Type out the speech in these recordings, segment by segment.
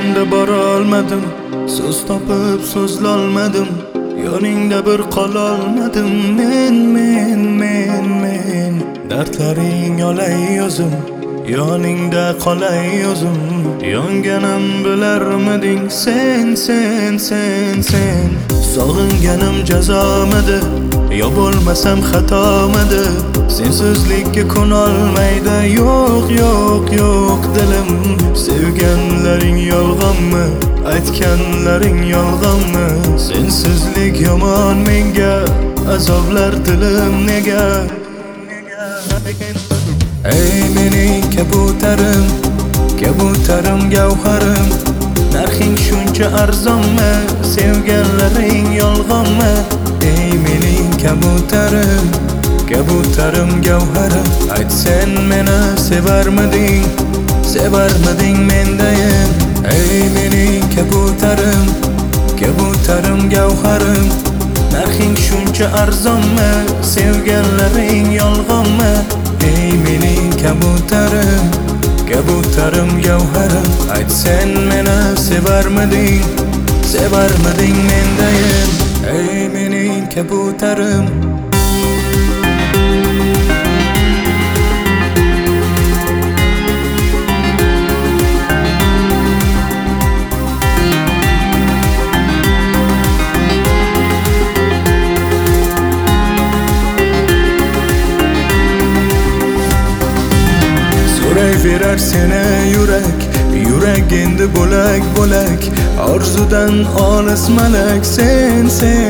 Sevganda borolmadim, so'z topib so'zlolmadim, yoningda bir qololmadim. Men dardlaring olay o'zim, yoningda qolay o'zim. Yonganim bilarmiding sen. Sog'inganim jazomidi yo bo'lmasam xatomidi? Sensizlikka ko'nolmaydi, yo'q dilim. Sevganlaring yolg'onmi, aytganlaring yolg'onmi? Sensizlik yomon menga, azoblar dilim nega? Ey mening kabutarim, kabutarim gavharim, narxing shuncha arzonmi, sevganlaring yolg'onmi? Ey mening kabutarim, kabutarim gavharim, ayt sen meni sevarmiding, sevarmiding mendayin? Ey mening kabutarim, kabutarim gavharim, narxing shuncha arzonmi, sevganlaring yolg'onmi? Ey mening kabutarim, kabutarim gavharim, ayt sen meni sevarmiding, sevarmiding mendayin? Ey mening kabutarim. So'rayverar seni yurak endi bo'lak orzudan olis malak. Sen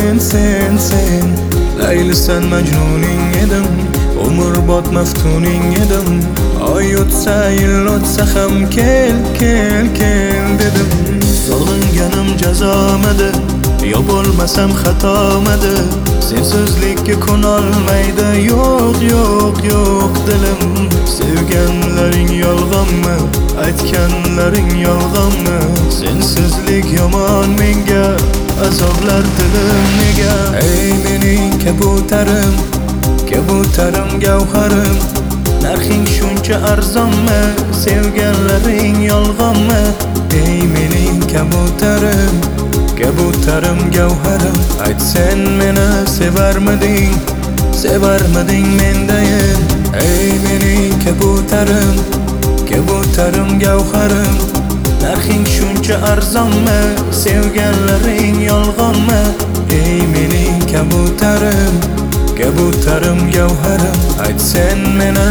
Laylisan majnuning edim, umrbod maftuning edim. Oy o'tsa yil o'tsa ham kel dedim. Sog'inganim jazomidi yo bo'lmasam xatomidi? Sensizlikka ko'nolmaydi, yo'q dilim. Sevganlaring yolg'onmi, aytganlaring yolg'onmi? Sensizlik yomon menga, azoblar dilim nega? Ey mening kabutarim, kabutarim gavharim, narxing shuncha arzonmi, sevganlaring yolg'onmi? Ey mening kabutarim, kabutarim gavharim, ayt sen meni sevarmiding, sevarmiding mendayin? Ey mening kabutarim, kabutarim gavharim, narxing shuncha arzonmi, sevganlaring yolg'onmi? Ey mening kabutarim, kabutarim gavharim, ayt sen meni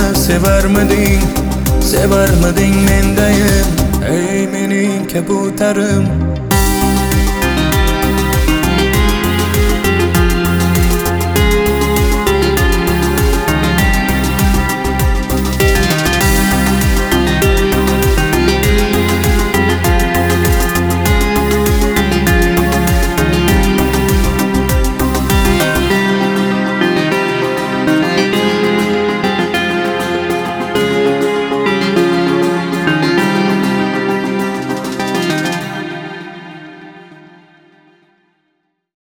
sevarmiding, sevarmiding mendayin? Ey mening kabutarim.